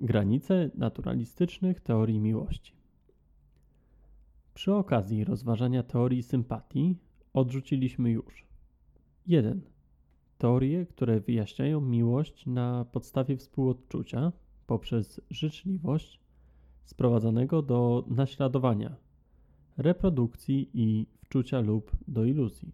Granice naturalistycznych teorii miłości. Przy okazji rozważania teorii sympatii odrzuciliśmy już 1. Teorie, które wyjaśniają miłość na podstawie współodczucia poprzez życzliwość sprowadzanego do naśladowania, reprodukcji i wczucia lub do iluzji.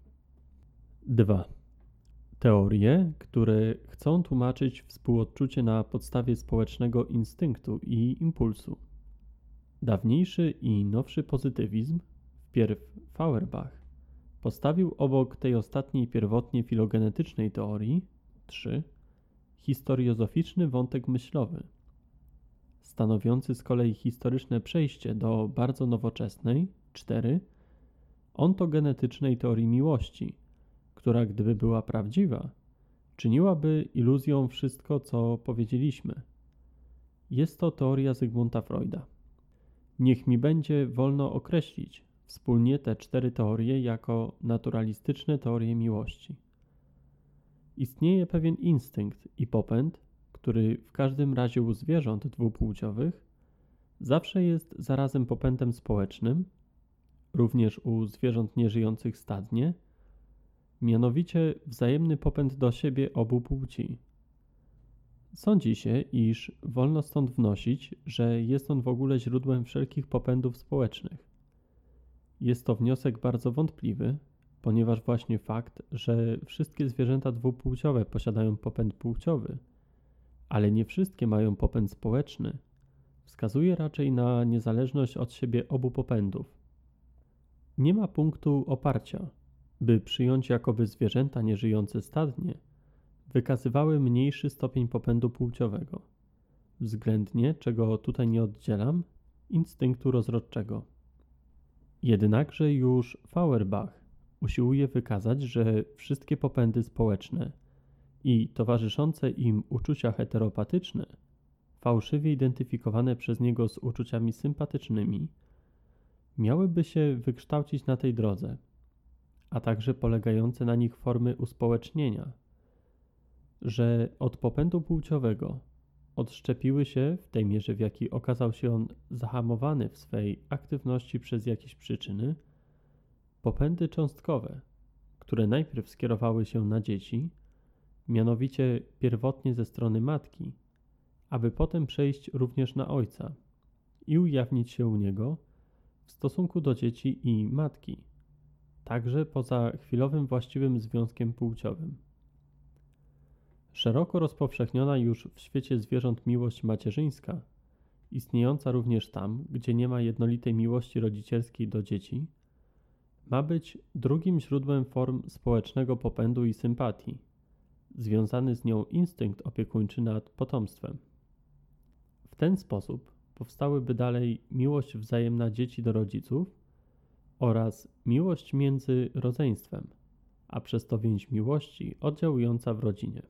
2. Teorie, które chcą tłumaczyć współodczucie na podstawie społecznego instynktu i impulsu. Dawniejszy i nowszy pozytywizm, wpierw Feuerbach, postawił obok tej ostatniej pierwotnie filogenetycznej teorii 3. Historiozoficzny wątek myślowy, stanowiący z kolei historyczne przejście do bardzo nowoczesnej 4. ontogenetycznej teorii miłości, która gdyby była prawdziwa, czyniłaby iluzją wszystko, co powiedzieliśmy. Jest to teoria Zygmunta Freuda. Niech mi będzie wolno określić wspólnie te 4 teorie jako naturalistyczne teorie miłości. Istnieje pewien instynkt i popęd, który w każdym razie u zwierząt dwupłciowych zawsze jest zarazem popędem społecznym, również u zwierząt nieżyjących stadnie, mianowicie wzajemny popęd do siebie obu płci. Sądzi się, iż wolno stąd wnosić, że jest on w ogóle źródłem wszelkich popędów społecznych. Jest to wniosek bardzo wątpliwy, ponieważ właśnie fakt, że wszystkie zwierzęta dwupłciowe posiadają popęd płciowy, ale nie wszystkie mają popęd społeczny, wskazuje raczej na niezależność od siebie obu popędów. Nie ma punktu oparcia, by przyjąć, jakoby zwierzęta nieżyjące stadnie wykazywały mniejszy stopień popędu płciowego, względnie, czego tutaj nie oddzielam, instynktu rozrodczego. Jednakże już Feuerbach usiłuje wykazać, że wszystkie popędy społeczne i towarzyszące im uczucia heteropatyczne, fałszywie identyfikowane przez niego z uczuciami sympatycznymi, miałyby się wykształcić na tej drodze, a także polegające na nich formy uspołecznienia, że od popędu płciowego odszczepiły się, w tej mierze w jakiej okazał się on zahamowany w swej aktywności przez jakieś przyczyny, popędy cząstkowe, które najpierw skierowały się na dzieci, mianowicie pierwotnie ze strony matki, aby potem przejść również na ojca i ujawnić się u niego w stosunku do dzieci i matki, także poza chwilowym właściwym związkiem płciowym. Szeroko rozpowszechniona już w świecie zwierząt miłość macierzyńska, istniejąca również tam, gdzie nie ma jednolitej miłości rodzicielskiej do dzieci, ma być drugim źródłem form społecznego popędu i sympatii, związany z nią instynkt opiekuńczy nad potomstwem. W ten sposób powstałyby dalej miłość wzajemna dzieci do rodziców oraz miłość między rodzeństwem, a przez to więź miłości oddziałująca w rodzinie.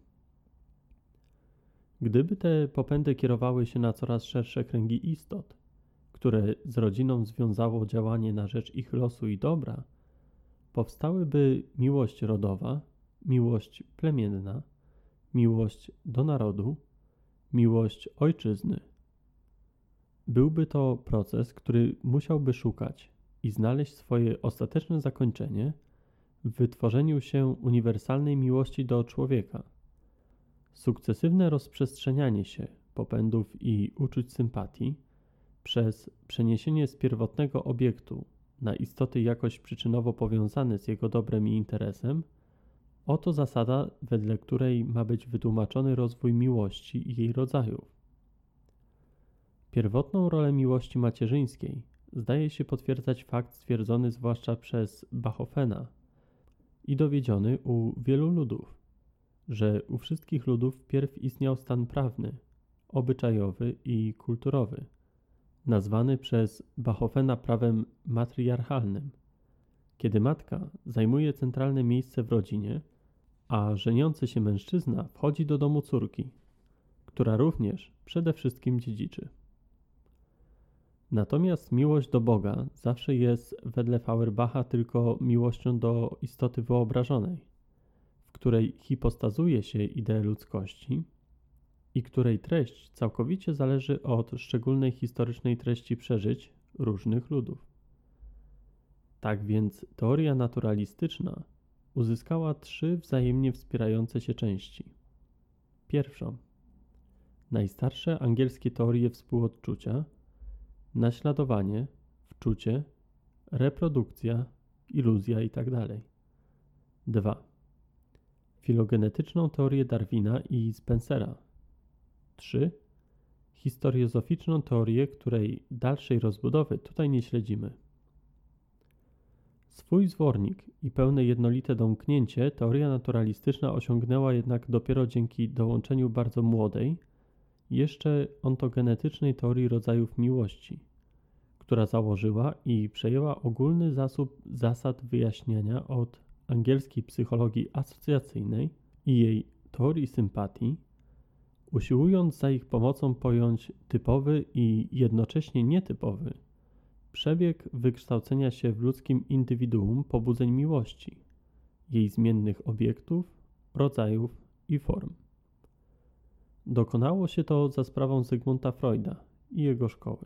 Gdyby te popędy kierowały się na coraz szersze kręgi istot, które z rodziną związało działanie na rzecz ich losu i dobra, powstałyby miłość rodowa, miłość plemienna, miłość do narodu, miłość ojczyzny. Byłby to proces, który musiałby szukać i znaleźć swoje ostateczne zakończenie w wytworzeniu się uniwersalnej miłości do człowieka. Sukcesywne rozprzestrzenianie się popędów i uczuć sympatii przez przeniesienie z pierwotnego obiektu na istoty jakoś przyczynowo powiązane z jego dobrem i interesem, oto zasada, wedle której ma być wytłumaczony rozwój miłości i jej rodzajów. Pierwotną rolę miłości macierzyńskiej zdaje się potwierdzać fakt stwierdzony zwłaszcza przez Bachofena i dowiedziony u wielu ludów, że u wszystkich ludów wpierw istniał stan prawny, obyczajowy i kulturowy, nazwany przez Bachofena prawem matriarchalnym, kiedy matka zajmuje centralne miejsce w rodzinie, a żeniący się mężczyzna wchodzi do domu córki, która również przede wszystkim dziedziczy. Natomiast miłość do Boga zawsze jest wedle Feuerbacha tylko miłością do istoty wyobrażonej, w której hipostazuje się ideę ludzkości, i której treść całkowicie zależy od szczególnej historycznej treści przeżyć różnych ludów. Tak więc teoria naturalistyczna uzyskała 3 wzajemnie wspierające się części. Pierwszą. Najstarsze angielskie teorie współodczucia, naśladowanie, wczucie, reprodukcja, iluzja itd. 2. Filogenetyczną teorię Darwina i Spencera. 3. Historiozoficzną teorię, której dalszej rozbudowy tutaj nie śledzimy. Swój zwornik i pełne jednolite domknięcie teoria naturalistyczna osiągnęła jednak dopiero dzięki dołączeniu bardzo młodej, jeszcze ontogenetycznej teorii rodzajów miłości, która założyła i przejęła ogólny zasób zasad wyjaśniania od angielskiej psychologii asocjacyjnej i jej teorii sympatii, usiłując za ich pomocą pojąć typowy i jednocześnie nietypowy przebieg wykształcenia się w ludzkim indywiduum pobudzeń miłości, jej zmiennych obiektów, rodzajów i form. Dokonało się to za sprawą Zygmunta Freuda i jego szkoły.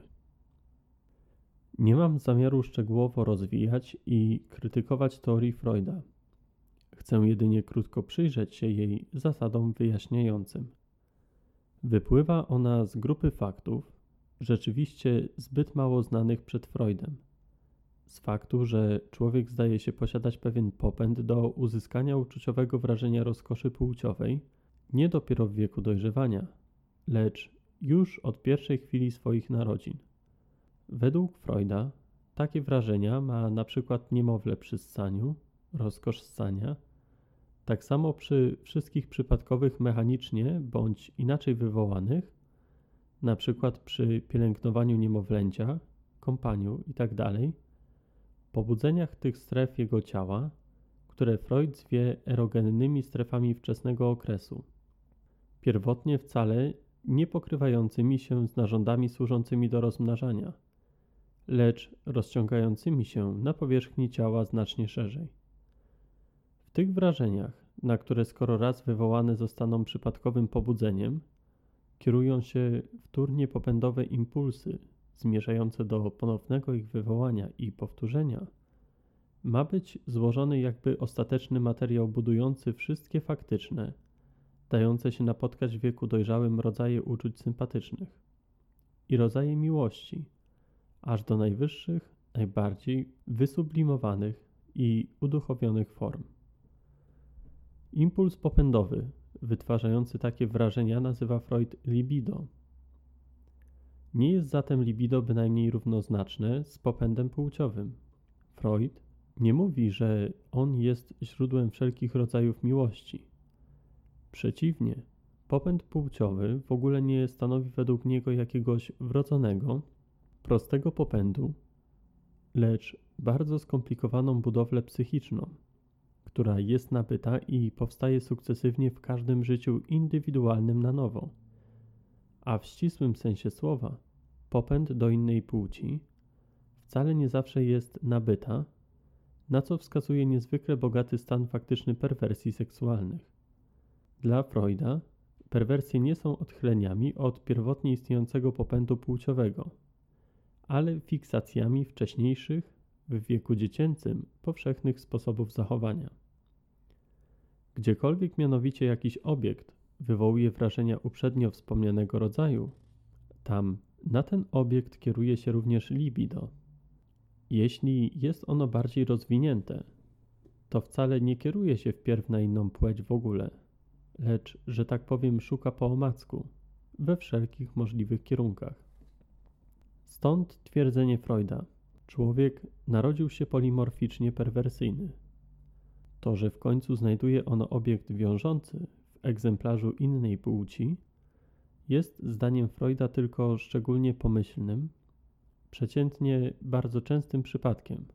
Nie mam zamiaru szczegółowo rozwijać i krytykować teorii Freuda. Chcę jedynie krótko przyjrzeć się jej zasadom wyjaśniającym. Wypływa ona z grupy faktów, rzeczywiście zbyt mało znanych przed Freudem. Z faktu, że człowiek zdaje się posiadać pewien popęd do uzyskania uczuciowego wrażenia rozkoszy płciowej, nie dopiero w wieku dojrzewania, lecz już od pierwszej chwili swoich narodzin. Według Freuda takie wrażenia ma na przykład niemowlę przy ssaniu, rozkosz ssania, tak samo przy wszystkich przypadkowych mechanicznie bądź inaczej wywołanych, na przykład przy pielęgnowaniu niemowlęcia, kąpaniu itd., pobudzeniach tych stref jego ciała, które Freud zwie erogennymi strefami wczesnego okresu, pierwotnie wcale nie pokrywającymi się z narządami służącymi do rozmnażania, lecz rozciągającymi się na powierzchni ciała znacznie szerzej. W tych wrażeniach, na które skoro raz wywołane zostaną przypadkowym pobudzeniem, kierują się wtórnie popędowe impulsy zmierzające do ponownego ich wywołania i powtórzenia, ma być złożony jakby ostateczny materiał budujący wszystkie faktyczne, dające się napotkać w wieku dojrzałym rodzaje uczuć sympatycznych i rodzaje miłości, aż do najwyższych, najbardziej wysublimowanych i uduchowionych form. Impuls popędowy wytwarzający takie wrażenia nazywa Freud libido. Nie jest zatem libido bynajmniej równoznaczne z popędem płciowym. Freud nie mówi, że on jest źródłem wszelkich rodzajów miłości. Przeciwnie, popęd płciowy w ogóle nie stanowi według niego jakiegoś wrodzonego, prostego popędu, lecz bardzo skomplikowaną budowlę psychiczną, która jest nabyta i powstaje sukcesywnie w każdym życiu indywidualnym na nowo. A w ścisłym sensie słowa, popęd do innej płci wcale nie zawsze jest nabyta, na co wskazuje niezwykle bogaty stan faktyczny perwersji seksualnych. Dla Freuda perwersje nie są odchyleniami od pierwotnie istniejącego popędu płciowego, ale fiksacjami wcześniejszych, w wieku dziecięcym, powszechnych sposobów zachowania. Gdziekolwiek mianowicie jakiś obiekt wywołuje wrażenia uprzednio wspomnianego rodzaju, tam na ten obiekt kieruje się również libido. Jeśli jest ono bardziej rozwinięte, to wcale nie kieruje się wpierw na inną płeć w ogóle, lecz, że tak powiem, szuka po omacku, we wszelkich możliwych kierunkach. Stąd twierdzenie Freuda: człowiek narodził się polimorficznie perwersyjny. To, że w końcu znajduje ono obiekt wiążący w egzemplarzu innej płci, jest zdaniem Freuda tylko szczególnie pomyślnym, przeciętnie bardzo częstym przypadkiem.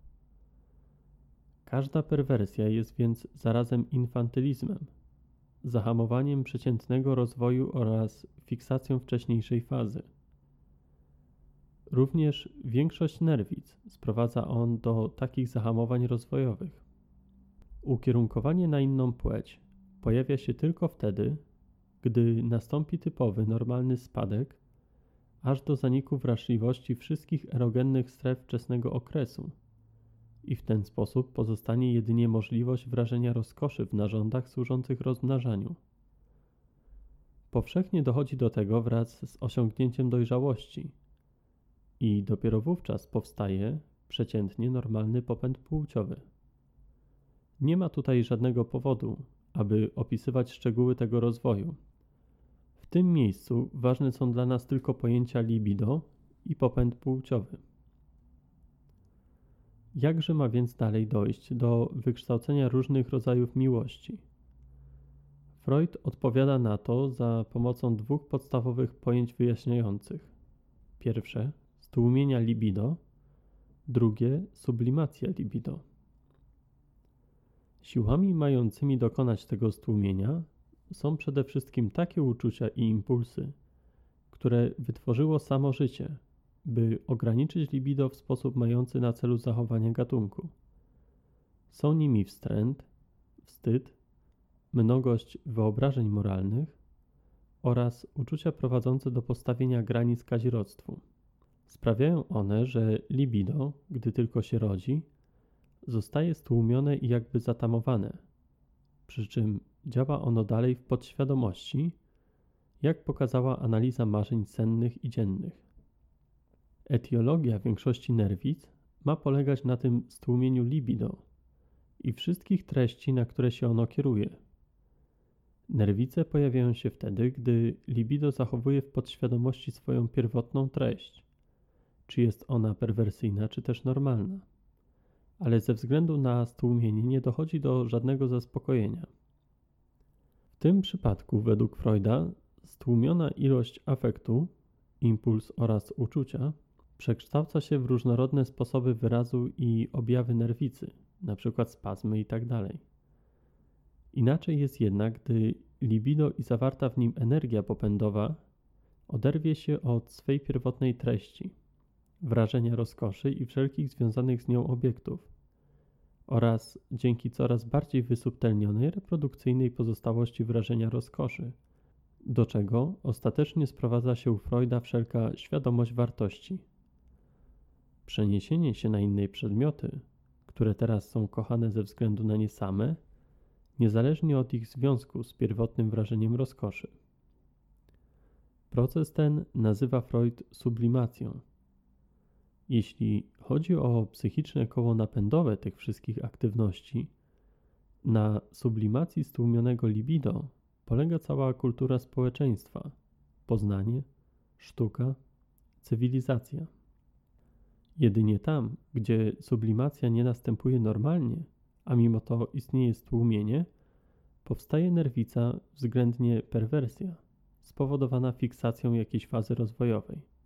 Każda perwersja jest więc zarazem infantylizmem, zahamowaniem przeciętnego rozwoju oraz fiksacją wcześniejszej fazy. Również większość nerwic sprowadza on do takich zahamowań rozwojowych. Ukierunkowanie na inną płeć pojawia się tylko wtedy, gdy nastąpi typowy, normalny spadek, aż do zaniku wrażliwości wszystkich erogennych stref wczesnego okresu i w ten sposób pozostanie jedynie możliwość wrażenia rozkoszy w narządach służących rozmnażaniu. Powszechnie dochodzi do tego wraz z osiągnięciem dojrzałości i dopiero wówczas powstaje przeciętnie normalny popęd płciowy. Nie ma tutaj żadnego powodu, aby opisywać szczegóły tego rozwoju. W tym miejscu ważne są dla nas tylko pojęcia libido i popęd płciowy. Jakże ma więc dalej dojść do wykształcenia różnych rodzajów miłości? Freud odpowiada na to za pomocą dwóch podstawowych pojęć wyjaśniających. Pierwsze – stłumienia libido, drugie – sublimacja libido. Siłami mającymi dokonać tego stłumienia są przede wszystkim takie uczucia i impulsy, które wytworzyło samo życie, by ograniczyć libido w sposób mający na celu zachowanie gatunku. Są nimi wstręt, wstyd, mnogość wyobrażeń moralnych oraz uczucia prowadzące do postawienia granic kazirodztwu. Sprawiają one, że libido, gdy tylko się rodzi, zostaje stłumione i jakby zatamowane, przy czym działa ono dalej w podświadomości, jak pokazała analiza marzeń sennych i dziennych. Etiologia większości nerwic ma polegać na tym stłumieniu libido i wszystkich treści, na które się ono kieruje. Nerwice pojawiają się wtedy, gdy libido zachowuje w podświadomości swoją pierwotną treść, czy jest ona perwersyjna, czy też normalna. Ale ze względu na stłumienie nie dochodzi do żadnego zaspokojenia. W tym przypadku, według Freuda, stłumiona ilość afektu, impuls oraz uczucia przekształca się w różnorodne sposoby wyrazu i objawy nerwicy, np. spazmy itd. Inaczej jest jednak, gdy libido i zawarta w nim energia popędowa oderwie się od swej pierwotnej treści, wrażenia rozkoszy i wszelkich związanych z nią obiektów oraz dzięki coraz bardziej wysubtelnionej reprodukcyjnej pozostałości wrażenia rozkoszy, do czego ostatecznie sprowadza się u Freuda wszelka świadomość wartości. Przeniesienie się na inne przedmioty, które teraz są kochane ze względu na nie same, niezależnie od ich związku z pierwotnym wrażeniem rozkoszy. Proces ten nazywa Freud sublimacją. Jeśli chodzi o psychiczne koło napędowe tych wszystkich aktywności, na sublimacji stłumionego libido polega cała kultura społeczeństwa, poznanie, sztuka, cywilizacja. Jedynie tam, gdzie sublimacja nie następuje normalnie, a mimo to istnieje stłumienie, powstaje nerwica, względnie perwersja, spowodowana fiksacją jakiejś fazy rozwojowej.